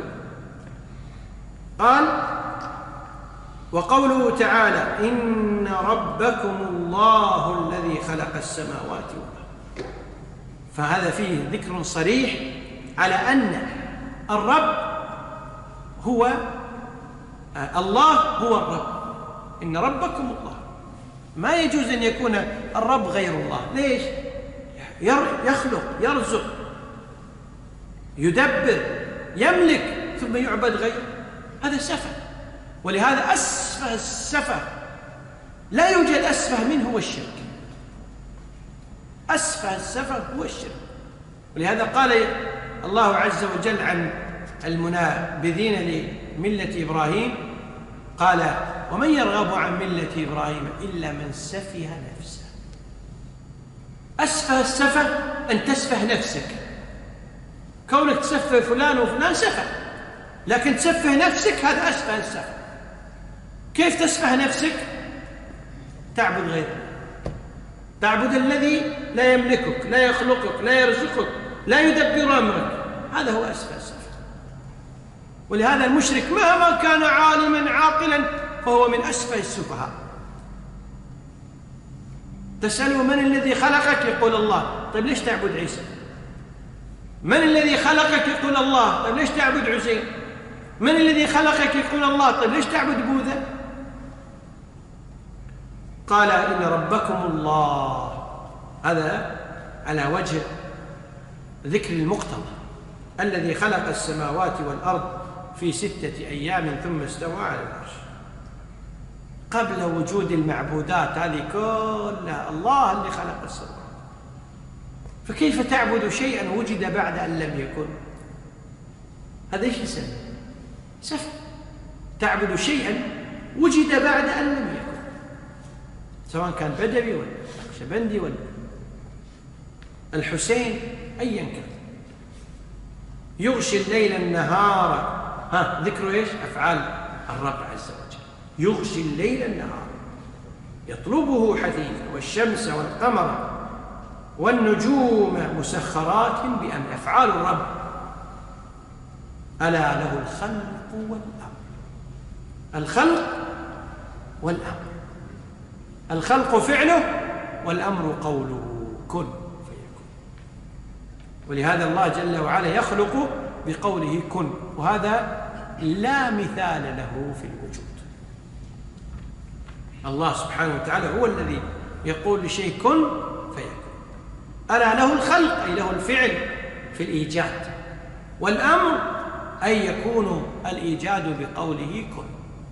قال: وقوله تعالى: إن ربكم الله الذي خلق السماوات والأرض. فهذا فيه ذكر صريح على أن الرب هو الله، هو الرب. إن ربكم الله. ما يجوز أن يكون الرب غير الله. ليش؟ يخلق، يرزق، يدبر، يملك، ثم يعبد غيره. هذا سفه. ولهذا أسفه السفه لا يوجد أسفه منه هو الشرك. أسفه السفه هو الشرك. ولهذا قال الله عز وجل عن المنابذين لملة إبراهيم، قال: ومن يرغب عن ملة إبراهيم إلا من سفه نفسه. أسفه السفه أن تسفه نفسك. كونك تسفه فلان وفلان سفه، لكن تسفه نفسك هذا أسفه السفه. كيف تسفه نفسك؟ تعبد غيره، تعبد الذي لا يملكك، لا يخلقك، لا يرزقك، لا يدبر أمرك. هذا هو أسفه السفه. ولهذا المشرك مهما كان عالما عاقلا فهو من أسفه السفهاء. تسأله من الذي خلقك؟ يقول الله. طيب ليش تعبد عيسى؟ من الذي خلقك؟ يقول الله. طيب ليش تعبد عزير؟ من الذي خلقك؟ يقول الله. طيب ليش تعبد بوذا؟ قال إن ربكم الله. هذا على وجه ذكر المقتضى، الذي خلق السماوات والأرض في ستة أيام ثم استوى على العرش. قبل وجود المعبودات هذه كلها الله اللي خلق السماوات، فكيف تعبد شيئا وجد بعد أن لم يكن؟ هذا ايش يسمى؟ سفه. تعبد شيئا وجد بعد أن لم يكن، سواء كان بدوي ولا نقشبندي ولا الحسين، أيا كان. يغشي الليل النهار، ها ذكر ايش؟ أفعال الرب عز وجل. يغشي الليل النهار يطلبه حثيثا، والشمس والقمر والنجوم مسخرات بأمر. أفعال الرب. ألا له الخلق والأمر. الخلق والأمر. الخلق فعله والأمر قوله كن فيكون. ولهذا الله جل وعلا يخلق بقوله كن، وهذا لا مثال له في الوجود. الله سبحانه وتعالى هو الذي يقول لشيء كن فيكون. ألا له الخلق أي له الفعل في الإيجاد، والأمر أي يكون الإيجاد بقوله كن.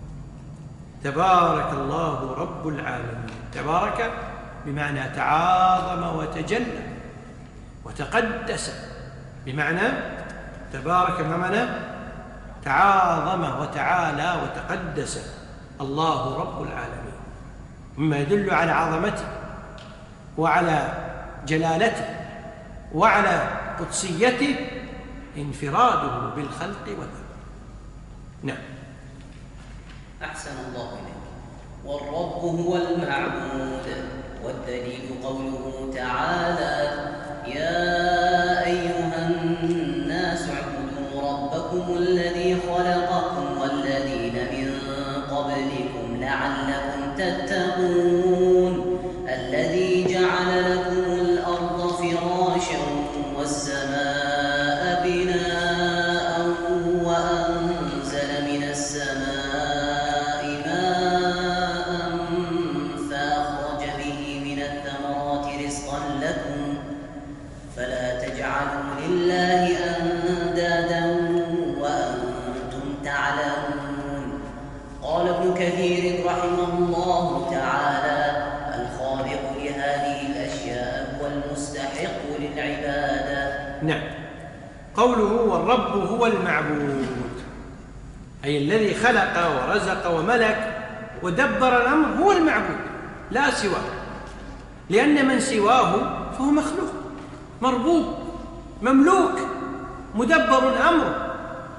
تبارك الله رب العالمين. تبارك بمعنى تعاظم وتجلى، وتقدس بمعنى تبارك بمعنى تعاظم وتعالى وتقدس الله رب العالمين، مما يدل على عظمته وعلى جلالته وعلى قدسيته انفراده بالخلق والأمر. نعم. أحسن الله إليك. والرب هو المعبود، والدليل قوله تعالى: يا أيها الناس اعبدوا ربكم الذي خلقكم والذين من قبلكم لعلكم تتقون، الذي جعل لكم الأرض فراشا والسماء بناء وأنزل من السماء ماء فأخرج به من الثمرات رزقا لكم فلا تجعلوا لله أندادا وأنتم تعلمون. قال ابن كثير رحمه الله تعالى: الخالق لهذه الأشياء والمستحق للعبادة. نعم. قوله والرب هو المعبود أي الذي خلق ورزق وملك ودبر الأمر هو المعبود لا سواه، لأن من سواه فهو مخلوق مربوب مملوك مدبر الأمر.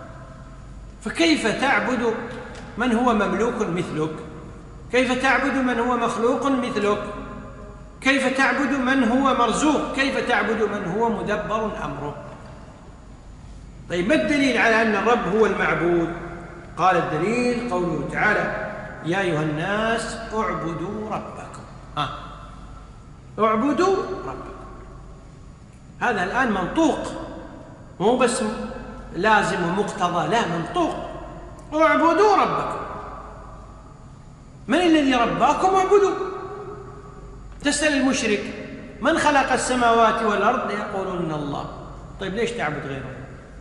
فكيف تعبد من هو مملوك مثلك؟ كيف تعبد من هو مخلوق مثلك؟ كيف تعبد من هو مرزوق؟ كيف تعبد من هو مدبر أمره؟ طيب ما الدليل على أن الرب هو المعبود؟ قال الدليل قوله تعالى: يا أيها الناس اعبدوا ربكم. ها اعبدوا ربكم، هذا الآن منطوق، مو بس لازم ومقتضى، لا منطوق. اعبدوا ربكم. من الذي رباكم؟ اعبدوا. تسأل المشرك من خلق السماوات والأرض؟ يقولون الله. طيب ليش تعبد غيره؟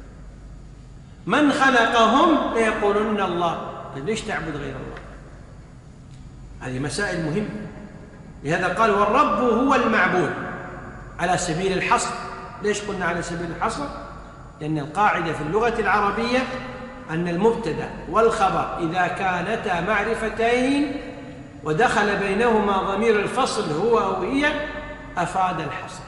من خلقهم؟ ليقولون الله. طيب ليش تعبد غير الله؟ هذه مسائل مهمة. لهذا قال والرب هو المعبود على سبيل الحصر. ليش قلنا على سبيل الحصر؟ لأن القاعدة في اللغة العربية أن المبتدأ والخبر إذا كانتا معرفتين ودخل بينهما ضمير الفصل هو أو هي أفاد الحصر.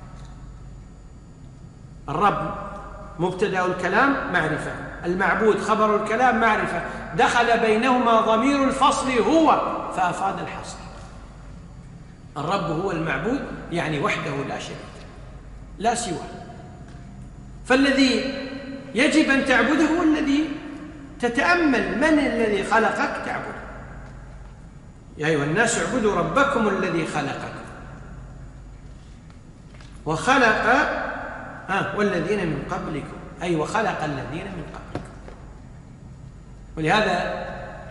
الرب مبتدأ الكلام معرفة، المعبود خبر الكلام معرفة، دخل بينهما ضمير الفصل هو فأفاد الحصر. الرب هو المعبود يعني وحده لا شريك لا سواه. فالذي يجب أن تعبده هو الذي تتأمل من الذي خلقك تعبد. يا أيها الناس اعبدوا ربكم الذي خلقكم وخلق آه والذين من قبلكم، أي وخلق الذين من قبلكم. ولهذا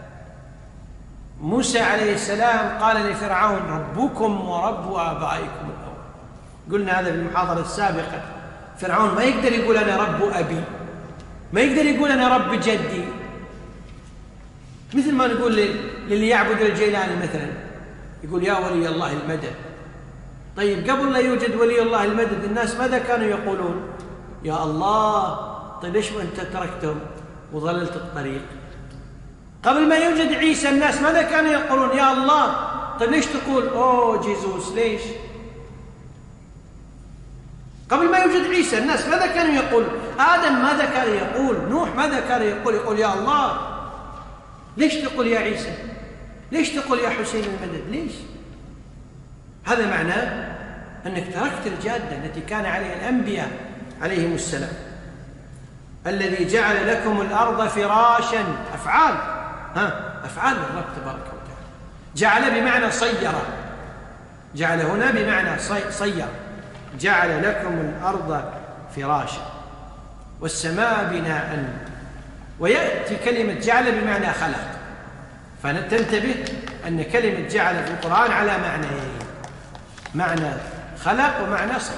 موسى عليه السلام قال لفرعون ربكم ورب آبائكم الأول. قلنا هذا في المحاضرة السابقة، فرعون ما يقدر يقول أنا رب أبي، ما يقدر يقول أنا رب جدي، مثل ما نقول للي يعبد الجيلاني مثلا يقول يا ولي الله المدد. طيب قبل لا يوجد ولي الله المدد الناس ماذا كانوا يقولون؟ يا الله. طيب ليش أنت تركتهم وظللت الطريق؟ قبل ما يوجد عيسى الناس ماذا كانوا يقولون؟ يا الله. طيب ليش تقول أوه جيزوس؟ ليش؟ قبل ما يوجد عيسى الناس ماذا كانوا يقول؟ آدم ماذا كان يقول؟ نوح ماذا كان يقول؟ يقول يا الله. ليش تقول يا عيسى؟ ليش تقول يا حسين المدد؟ ليش؟ هذا معناه أنك تركت الجادة التي كان عليها الأنبياء عليهم السلام. الذي جعل لكم الأرض فراشا، أفعال ها أفعال الرب تبارك وتعالى. جعل بمعنى صير، جعل هنا بمعنى صير. جعل لكم الأرض فراشا والسماء بناء. ويأتي كلمة جعل بمعنى خلق، فننتبه أن كلمة جعل في القرآن على معنيين، معنى خلق ومعنى صير.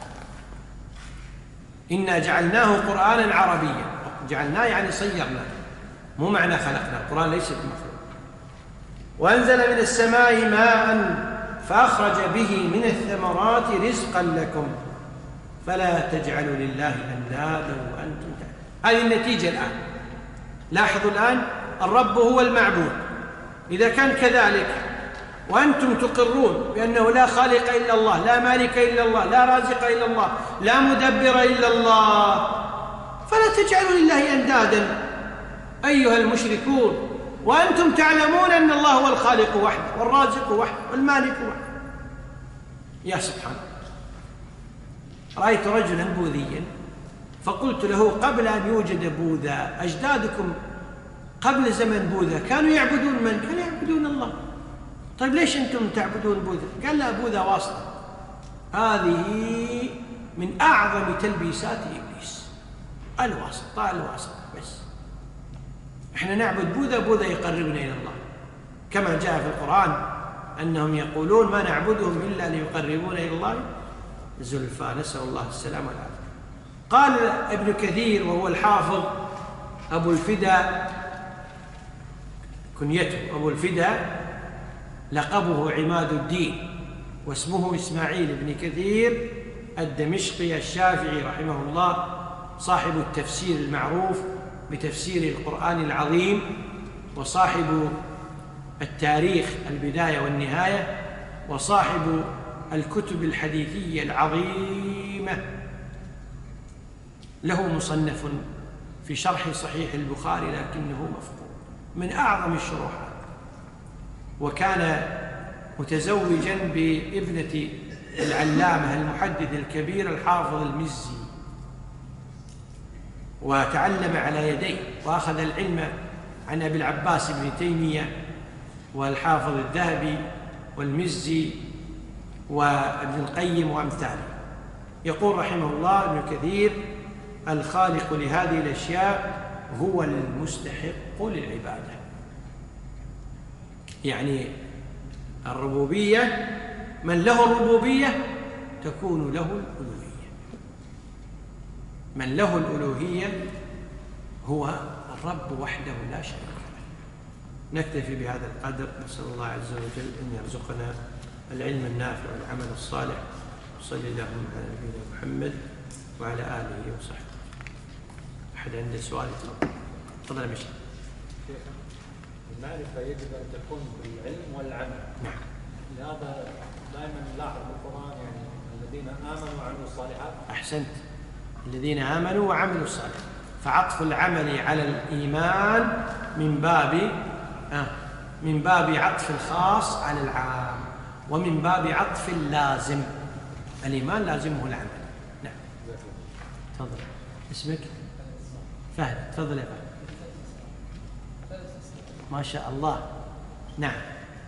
إنا جعلناه قرآنا عربيا، جعلناه يعني صيرناه، مو معنى خلقنا. القرآن ليس بمخلوق. وأنزل من السماء ماء فأخرج به من الثمرات رزقا لكم فلا تجعلوا لله أندادا وأنتم تعلمون. هذه النتيجة الآن. لاحظوا الآن الرب هو المعبود. إذا كان كذلك وأنتم تقرون بأنه لا خالق إلا الله، لا مالك إلا الله، لا رازق إلا الله، لا مدبر إلا الله، فلا تجعلوا لله أندادا أيها المشركون وأنتم تعلمون أن الله هو الخالق وحده والرازق وحده والمالك وحده. يا سبحان الله. رأيت رجلا بوذيا فقلت له قبل أن يوجد بوذا أجدادكم قبل زمن بوذا كانوا يعبدون من؟ كانوا يعبدون الله. طيب ليش أنتم تعبدون بوذا؟ قال لا، بوذا واسطة. هذه من أعظم تلبيسات إبليس، الواسطة الواسطة بس. إحنا نعبد بوذا، بوذا يقربنا إلى الله، كما جاء في القرآن أنهم يقولون ما نعبدهم إلا ليقربونا إلى الله زلفى، نسأل الله السلامة والعافية. قال ابن كثير وهو الحافظ أبو الفدا، كنيته أبو الفدا، لقبه عماد الدين، واسمه إسماعيل بن كثير الدمشقي الشافعي رحمه الله، صاحب التفسير المعروف بتفسير القرآن العظيم، وصاحب التاريخ البداية والنهاية، وصاحب الكتب الحديثية العظيمة. له مصنف في شرح صحيح البخاري لكنه مفقود، من أعظم الشروحات. وكان متزوجا بابنة العلامة المحدث الكبير الحافظ المزي، وتعلم على يديه وأخذ العلم عن أبي العباس بن تيمية والحافظ الذهبي والمزي وابن القيم وأمثاله. يقول رحمه الله ابن كثير: الخالق لهذه الأشياء هو المستحق للعبادة. يعني الربوبية، من له الربوبية تكون له الألوهية. من له الألوهية هو الرب وحده لا شريك له. نكتفي بهذا القدر، نسأل الله عز وجل أن يرزقنا العلم النافع والعمل الصالح. صلى اللهم على نبينا محمد وعلى آله وصحبه. أحد عنده سؤال يتفضل. تفضل يا مشي. المعرفة يجب أن تكون بالعلم والعمل. نعم. لهذا دائما نلاحظ القرآن يعني الذين آمنوا وعملوا الصالحات. أحسنت، الذين آمنوا وعملوا الصالحات، فعطف العمل على الإيمان من باب آه من باب عطف الخاص على العام، ومن باب عطف اللازم. الإيمان لازمه العمل. نعم. تفضل. اسمك؟ فهد. تفضل يا فهد. ما شاء الله. نعم.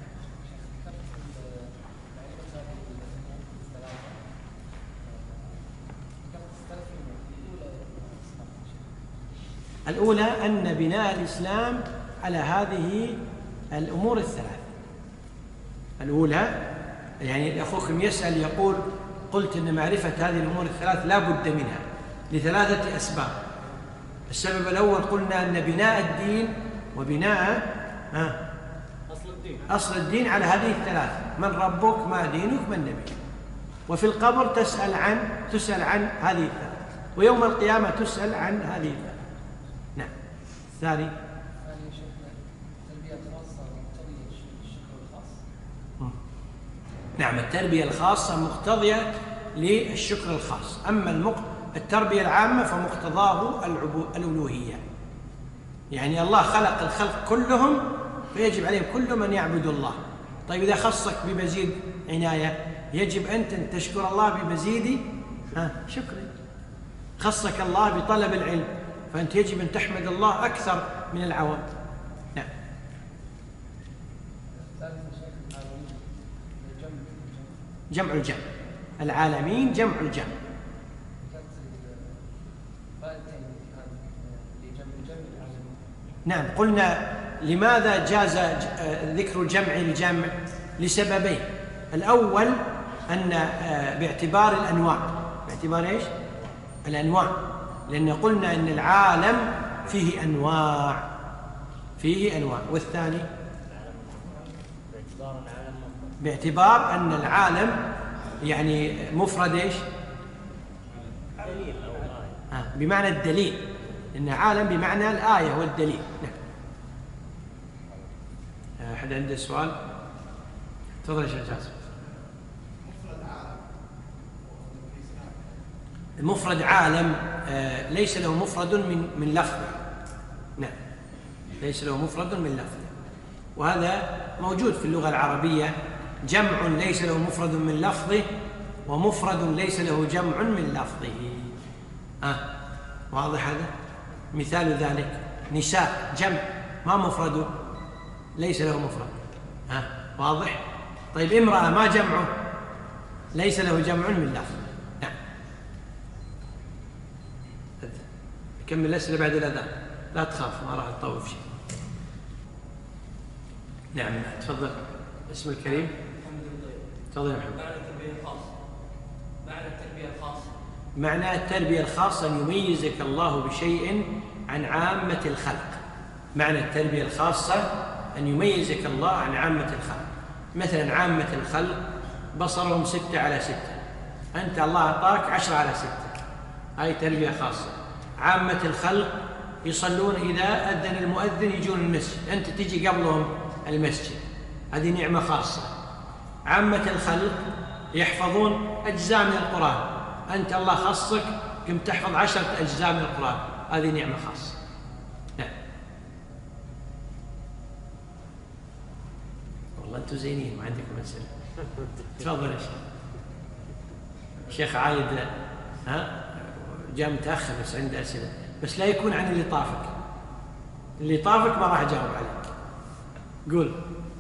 الأولى أن بناء الإسلام على هذه الأمور الثلاث. الأولى يعني أخوكم يسأل يقول قلت أن معرفة هذه الأمور الثلاث لا بد منها لثلاثة أسباب. السبب الأول قلنا أن بناء الدين وبناء ها أصل الدين أصل الدين على هذه الثلاث: من ربك، ما دينك، من نبيك. وفي القبر تسأل عن تسأل عن هذه الثلاث، ويوم القيامة تسأل عن هذه الثلاث. نعم. الثاني نعم التربية الخاصة مقتضية للشكر الخاص. أما المق... التربية العامة فمقتضاه الألوهية، يعني الله خلق الخلق كلهم فيجب عليهم كلهم أن يعبدوا الله. طيب إذا خصك بمزيد عناية يجب أنت أن تشكر الله بمزيد ها شكر. خصك الله بطلب العلم فأنت يجب أن تحمد الله أكثر من العوام. نعم. جمع الجمع، العالمين جمع الجمع. نعم. قلنا لماذا جاز ذكر الجمع للجمع؟ لسببين. الأول أن باعتبار الأنواع، باعتبار إيش؟ الأنواع، لأن قلنا أن العالم فيه أنواع، فيه أنواع. والثاني باعتبار أن العالم يعني مفرد إيش؟ آه بمعنى الدليل، إن عالم بمعنى الآية والدليل. نعم. أحد عنده سؤال؟ تفضل يا شيخ جاسم. المفرد عالم آه ليس له مفرد من من لفظه. نعم. ليس له مفرد من لفظه، وهذا موجود في اللغة العربية. جمع ليس له مفرد من لفظه، ومفرد ليس له جمع من لفظه. آه واضح هذا؟ مثال ذلك نساء جمع ما مفرده، ليس له مفرد. آه واضح؟ طيب امرأة ما جمعه، ليس له جمع من لفظه. نعم. كمل الأسئلة بعد الأذان، لا تخاف ما راح تطوف شيء. نعم تفضل. اسم الكريم. تفضل يا محمد. معنى التربية الخاصة. معنى التربية الخاصة. معنى التربية الخاصة أن يميزك الله بشيء عن عامة الخلق. معنى التربية الخاصة أن يميزك الله عن عامة الخلق. مثلا عامة الخلق بصرهم ستة على ستة، أنت الله أعطاك عشرة على ستة، هاي تربية خاصة. عامة الخلق يصلون إذا أذن المؤذن يجون المسجد، أنت تجي قبلهم المسجد، هذه نعمة خاصة. عامة الخلق يحفظون أجزاء من القرآن، أنت الله خصك كم تحفظ عشرة أجزاء من القرآن، هذه نعمة خاصة. نعم. والله أنتم زينين ما عندكم أسئلة. تفضل يا شيخ. شيخ عايد ها جاء متأخر بس عنده أسئلة، بس لا يكون عن اللي طافك. اللي طافك ما راح أجاوب عليك. قول.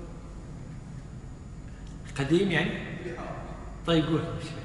قديم يعني؟ طيب قول.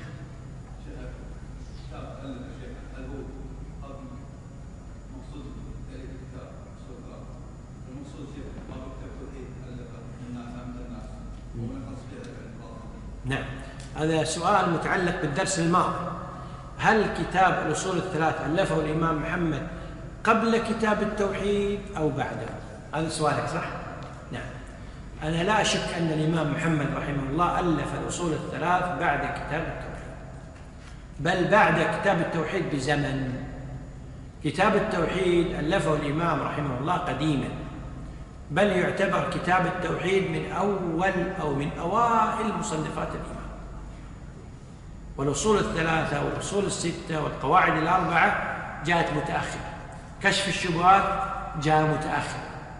نعم. هذا سؤال متعلق بالدرس الماضي. هل كتاب الأصول الثلاث ألفه الإمام محمد قبل كتاب التوحيد أو بعده؟ هذا سؤالك صح؟ نعم. أنا لا أشك أن الإمام محمد رحمه الله ألف الأصول الثلاث بعد كتاب التوحيد، بل بعد كتاب التوحيد بزمن. كتاب التوحيد ألفه الإمام رحمه الله قديما، بل يعتبر كتاب التوحيد من أول أو من أوائل مصنفات الإمام. والأصول الثلاثة والأصول الستة والقواعد الأربعة جاءت متأخرة. كشف الشبهات جاء متأخر.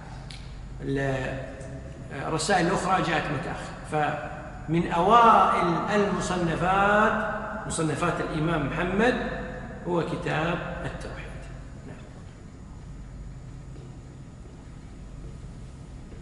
الرسائل الأخرى جاءت متأخر. فمن أوائل المصنفات مصنفات الإمام محمد هو كتاب التوحيد. نعم.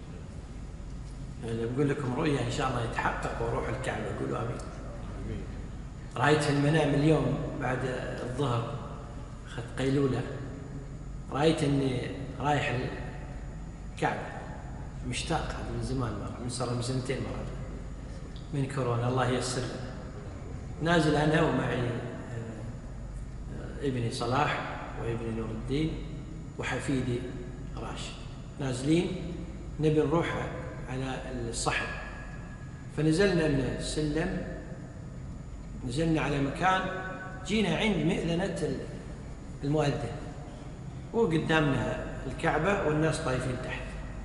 بقول لكم رؤيا إن شاء الله يتحقق وأروح الكعبة، قولوا آمين. رأيت في المنام اليوم بعد الظهر، أخذت قيلولة، رأيت أني رايح الكعبة، مشتاق هذا من زمان، مرة من صار من سنتين مرة من كورونا، الله ييسر. نازل أنا ومعي ابني صلاح وابني نور الدين وحفيدي راشد، نازلين نبي نروح على الصحن، فنزلنا من السلم، نزلنا على مكان، جينا عند مئذنة المؤذن وقدامنا الكعبة والناس طايفين تحت.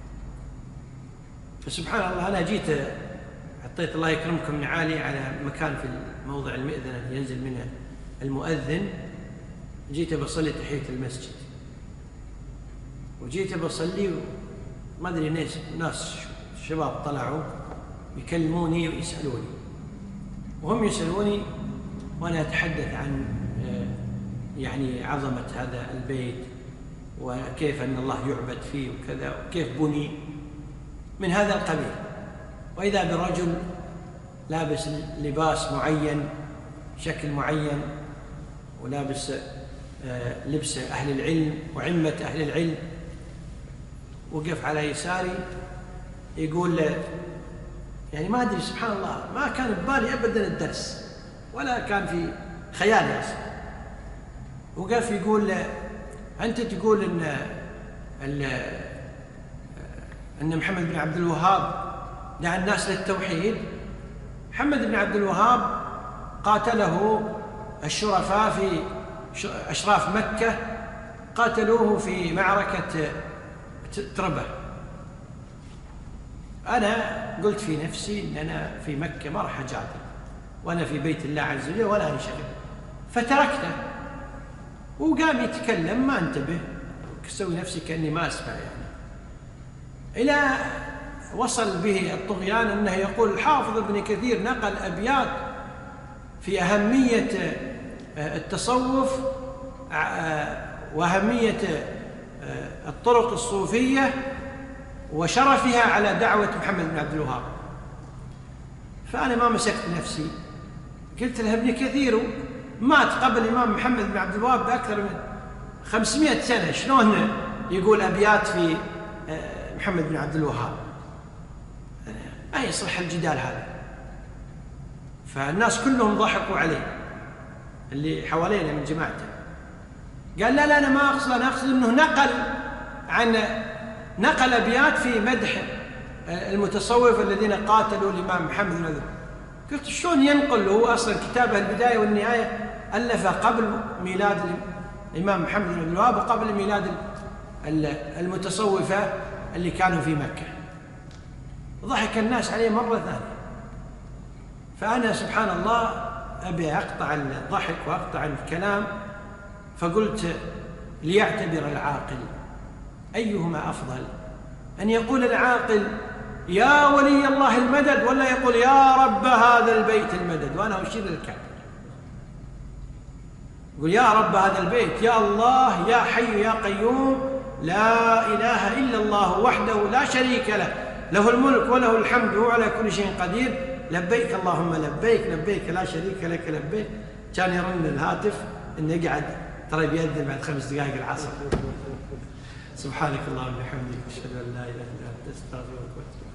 فسبحان الله أنا جيت حطيت الله يكرمكم نعالي على مكان في موضع المئذنة ينزل منه المؤذن، جيت بصلي تحية المسجد، وجيت بصلي ما أدري ناس ناس شباب طلعوا يكلموني ويسألوني، وهم يسألوني وأنا أتحدث عن يعني عظمة هذا البيت وكيف أن الله يعبد فيه وكذا وكيف بني من هذا القبيل. وإذا برجل لابس لباس معين شكل معين ولابس لبس أهل العلم وعمة أهل العلم، وقف على يساري يقول يعني ما أدري سبحان الله ما كان ببالي أبدا الدرس ولا كان في خيالي أصلا، وقف يقول أنت تقول إن أن محمد بن عبد الوهاب دعا الناس للتوحيد. محمد بن عبد الوهاب قاتله الشرفاء في أشراف مكة، قاتلوه في معركة تربة. أنا قلت في نفسي أن أنا في مكة ما راح أجادل وأنا في بيت الله عز وجل ولا أنشغل، فتركته وقام يتكلم ما انتبه، كسوي نفسي كأني ما أسمع يعني، إلى وصل به الطغيان أنه يقول الحافظ ابن كثير نقل أبيات في أهمية التصوف وأهمية الطرق الصوفية وشرفها على دعوة محمد بن عبد الوهاب. فأنا ما مسكت نفسي، قلت له ابن كثير مات قبل الإمام محمد بن عبد الوهاب بأكثر من خمسمائة سنة، شلون يقول أبيات في محمد بن عبد الوهاب؟ ما يصلح الجدال هذا. فالناس كلهم ضحكوا عليه اللي حوالينا من جماعته. قال لا لا أنا ما أقصد، أنا أقصد أنه نقل عن نقل أبيات في مدح المتصوف الذين قاتلوا الإمام محمد بن عبد الوهاب. قلت شلون ينقل؟ هو أصلا كتابه البداية والنهاية ألفه قبل ميلاد الإمام محمد بن عبد الوهاب وقبل ميلاد المتصوفة اللي كانوا في مكة. ضحك الناس عليه مرة ثانية. فأنا سبحان الله أبي أقطع الضحك وأقطع الكلام، فقلت ليعتبر العاقل أيهما أفضل، أن يقول العاقل يا ولي الله المدد ولا يقول يا رب هذا البيت المدد؟ وأنا أشير للكعبة، يقول يا رب هذا البيت، يا الله يا حي يا قيوم لا إله إلا الله وحده لا شريك له، له الملك وله الحمد وهو على كل شيء قدير، لبيك اللهم لبيك لبيك لا شريك لك لبيك. كان يرن الهاتف إنه قاعد ترى بيأذن بعد خمس دقائق العصر. سبحانك اللهم وبحمدك أشهد أن لا إله إلا أنت أستغفرك وأتوب إليك.